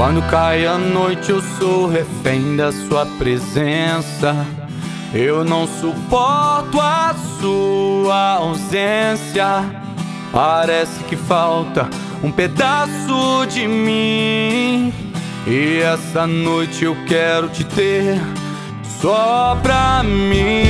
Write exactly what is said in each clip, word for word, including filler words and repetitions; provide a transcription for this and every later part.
Quando cai a noite eu sou refém da sua presença. Eu não suporto a sua ausência. Parece que falta um pedaço de mim. E essa noite eu quero te ter só pra mim.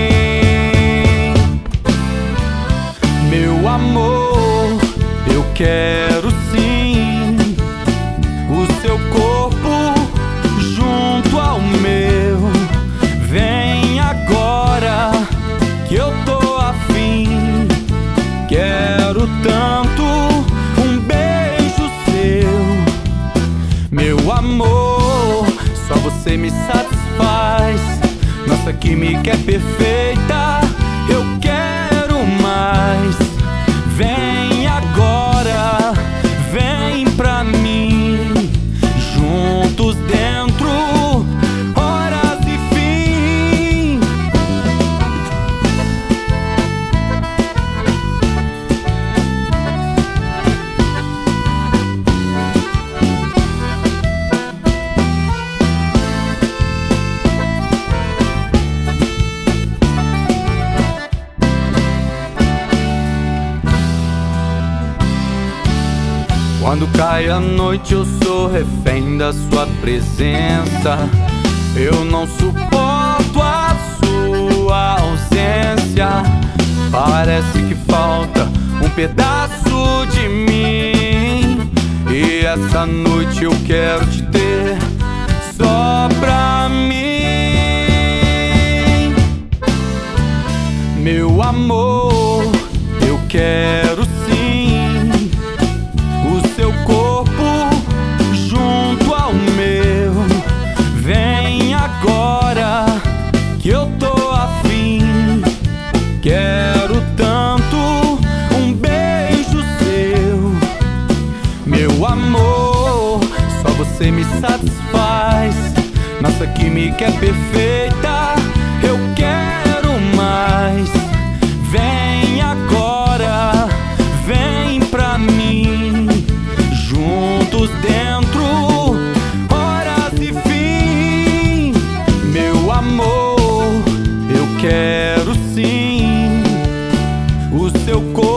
Meu amor, eu quero sim o seu corpo junto ao meu. Vem agora que eu tô afim. Quero tanto um beijo seu. Meu amor, só você me satisfaz. Nossa química é perfeita, eu quero mais. Vem agora, vem pra mim. Juntos dentro, horas e fim. Quando cai a noite eu sou refém da sua presença. Eu não suporto a sua ausência. Parece que falta um pedaço de mim. E essa noite eu quero te ter só pra mim. Meu amor, eu quero sim o seu corpo junto ao meu. Vem agora que eu tô afim. Quero tanto um beijo seu. Meu amor, só você me satisfaz. Nossa química é perfeita, eu quero mais. Vem agora, vem pra mim. Juntos dentro, horas e fim. Meu amor, eu quero sim o seu corpo